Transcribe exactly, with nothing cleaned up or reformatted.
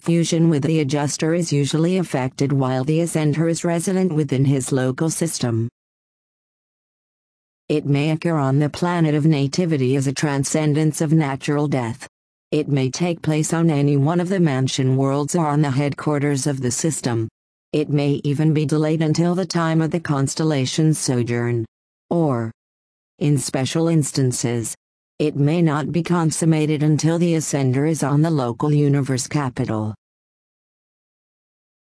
Fusion with the adjuster is usually effected while the ascender is resident within his local system. It may occur on the planet of nativity as a transcendence of natural death. It may take place on any one of the mansion worlds or on the headquarters of the system. It may even be delayed until the time of the constellation's sojourn. Or, in special instances, it may not be consummated until the ascender is on the local universe capital.